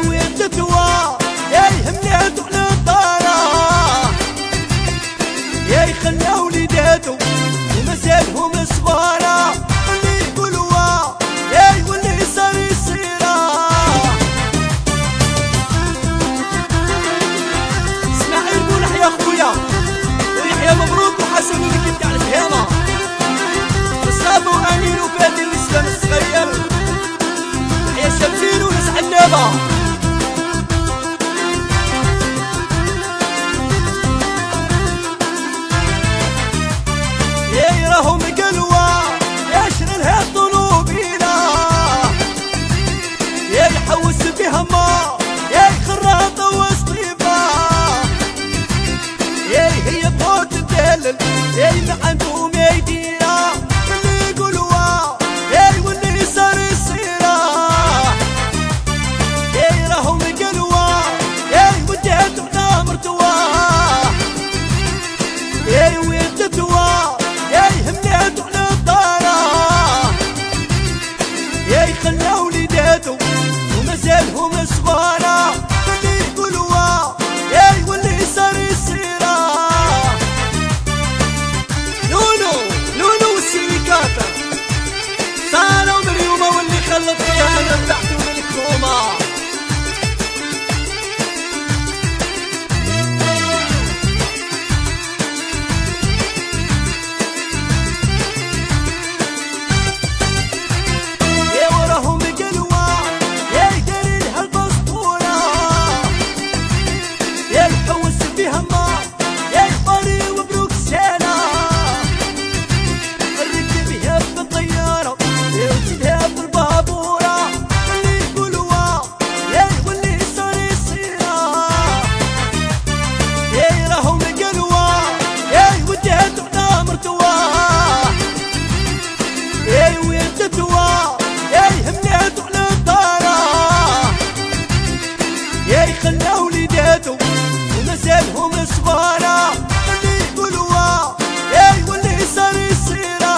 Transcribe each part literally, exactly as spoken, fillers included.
وين تتوا يا هملاتو على الطارة يا خلاو وليداتو ومازالهم صغارى اللي يقولوا يا واللي صار يصيرا. اسماعيل بولح يا خويا ويحيى مبروك وحسن ولك تاع الفهامة وصابو امين وفادي الاسلام الصغير يا شمسين وناس عنابة. يا راهم قلوة يا شنو هالطلوبينا يا يحوس بهما يا خراطة وسطيبة يا هي بموت الدلل يا ما عندهم يدينا اللي يقولوا يا واللي صار يصيرا. يا راهم قلوة يا وديتو على مرتواه يا وين تتوا يا هملاتو على الطارة يا خلاو وليداتو ومازالهم صغارى اللي يقولوا يا واللي صار يصيرا. نونو نونو والسيليكاتا صاروا من اليوم واللي خلط فيها ربحتو من الكومة. خلاو وليداتو ومازالهم صغارى اللي يقولوا يا واللي صار يصيرا.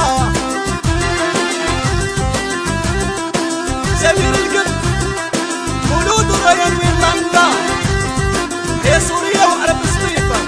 سمير القلب مولود ريان وين لندا يا سوريا وعرب سطيفة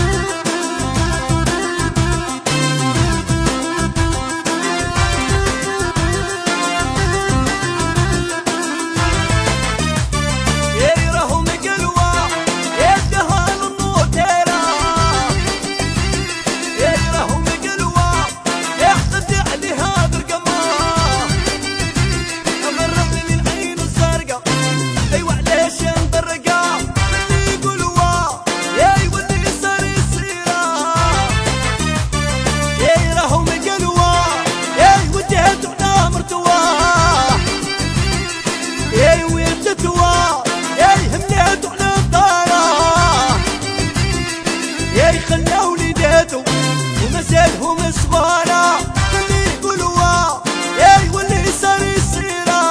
خلاو وليداتو ومازالهم صغارى اللي يقولوا يا واللي صار يصيرا.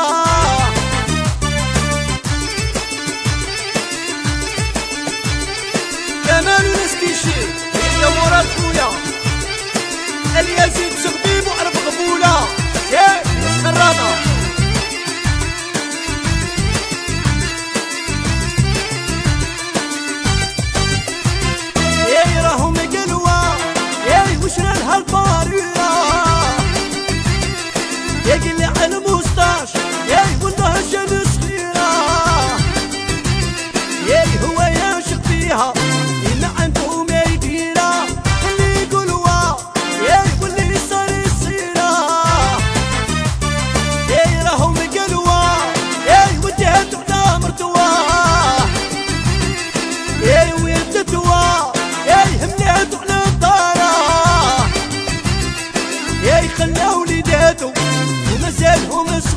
كمال وناس كيشي يا مراد خويا اليزيد شغبيب وعرف قبولة يا خراطة وشنا لهالبارية يا قلي على الموستاش يا والله جن صغيرة يا هو يعشق فيها ما عندهم يديرة اللي يقولوا يا واللي صار يصيرا. يا راهم قلوة يا وديتو على مرتواه يا وين تتوا يا هملاتو على الطارة يا خلاو وليداتو ومازالهم